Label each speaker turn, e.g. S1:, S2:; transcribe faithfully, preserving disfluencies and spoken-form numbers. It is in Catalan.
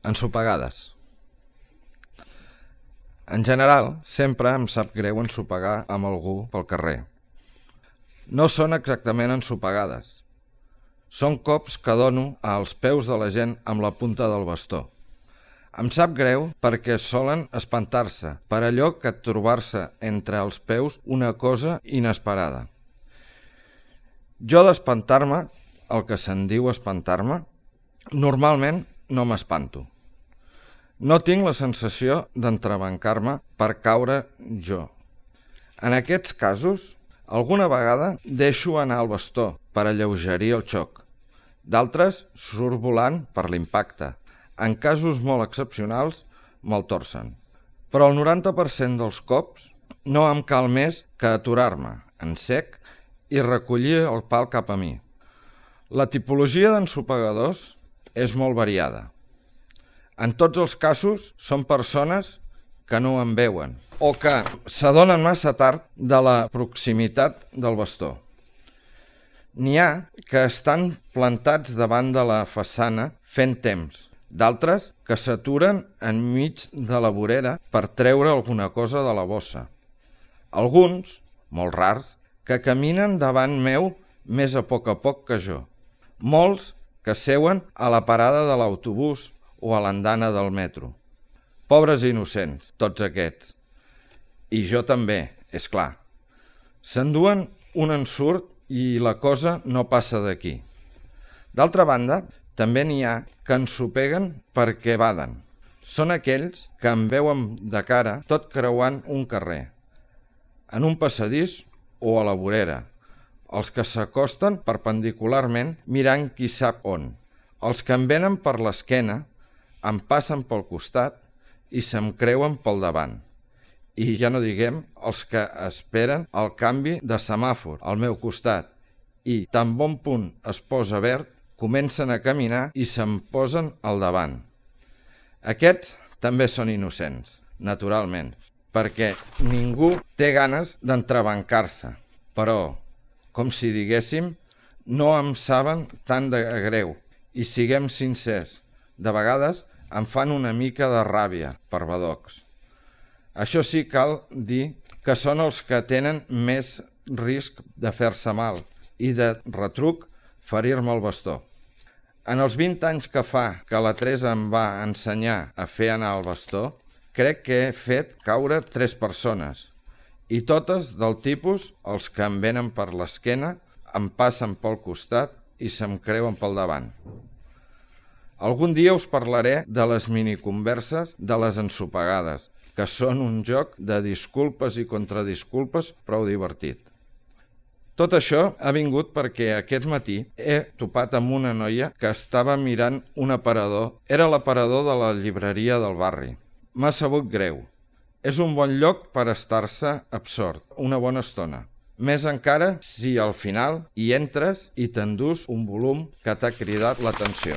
S1: Ensopegades. En general, sempre em sap greu ensopegar amb algú pel carrer. No són exactament ensopegades. Són cops que dono als peus de la gent amb la punta del bastó. Em sap greu perquè solen espantar-se per allò que trobar-se entre els peus una cosa inesperada. Jo d'espantar-me, el que se'n diu espantar-me, normalment no m'espanto. No tinc la sensació d'entrebancar-me per caure jo. En aquests casos, alguna vegada deixo anar el bastó per alleugerir el xoc. D'altres surt volant per l'impacte. En casos molt excepcionals, me'l torcen. Però el noranta per cent dels cops no em cal més que aturar-me en sec i recollir el pal cap a mi. La tipologia d'ensopegadors és molt variada. En tots els casos són persones que no em veuen o que s'adonen massa tard de la proximitat del bastó. N'hi ha que estan plantats davant de la façana fent temps, d'altres que s'aturen enmig de la vorera per treure alguna cosa de la bossa. Alguns, molt rars, que caminen davant meu més a poc a poc que jo. Molts que seuen a la parada de l'autobús o a l'andana del metro. Pobres innocents, tots aquests. I jo també, és clar. S'enduen un ensurt i la cosa no passa d'aquí. D'altra banda, també n'hi ha que ensopeguen perquè baden. Són aquells que em veuen de cara tot creuant un carrer, en un passadís o a la vorera, els que s'acosten perpendicularment mirant qui sap on, els que em venen per l'esquena, em passen pel costat i se'm creuen pel davant. I ja no diguem els que esperen el canvi de semàfor al meu costat i tan bon punt es posa verd, comencen a caminar i se'm posen al davant. Aquests també són innocents, naturalment, perquè ningú té ganes d'entrebancar-se, però, com si diguéssim, no em saben tant de greu i siguem sincers, de vegades em fan una mica de ràbia per badocs. Això sí cal dir que són els que tenen més risc de fer-se mal i de retruc ferir-me el bastó. En els vint anys que fa que la Teresa em va ensenyar a fer anar el bastó, crec que he fet caure tres persones i totes del tipus els que em venen per l'esquena, em passen pel costat i se'm creuen pel davant. Algun dia us parlaré de les miniconverses de les ensopegades, que són un joc de disculpes i contradisculpes prou divertit. Tot això ha vingut perquè aquest matí he topat amb una noia que estava mirant un aparador. Era l'aparador de la llibreria del barri. M'ha sabut greu. És un bon lloc per estar-se absort una bona estona. Més encara si al final hi entres i t'endús un volum que t'ha cridat l'atenció.